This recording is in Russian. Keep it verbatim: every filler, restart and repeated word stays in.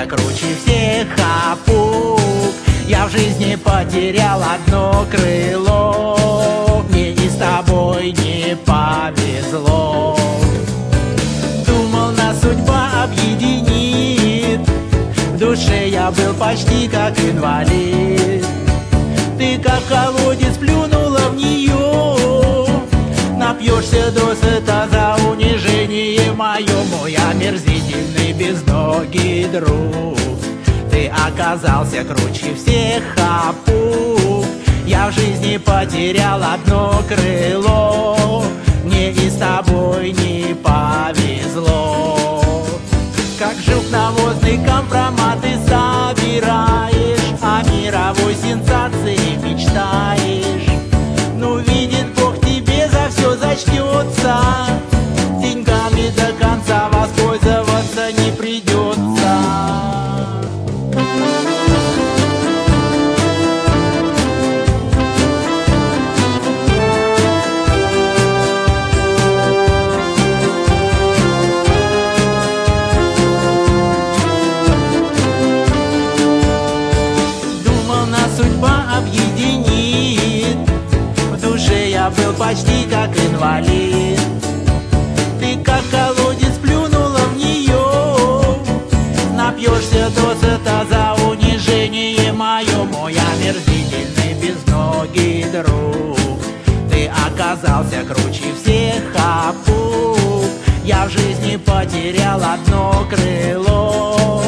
оказался круче всех опук. Я в жизни потерял одно крыло, мне и с тобой не повезло. Думал, нас судьба объединит, в душе я был почти как инвалид. Ты как колодец плюнула в нее, напьешься досыта за унижение мое. Мой омерзительный безногий друг, ты оказался круче всех опук. Я в жизни потерял одно крыло, мне и с тобой не повезло. Как жук навозный компромат ты собираешь, о мировой сенсации мечтаешь. Ну, видит Бог, тебе за все зачтется, деньгами до конца воспользоваться не придется. Судьба объединит, в душе я был почти как инвалид. Ты как колодец плюнула в нее, напьешься досыта за унижение мое. Мой омерзительный безногий друг, ты оказался круче всех опук. Я в жизни потерял одно крыло,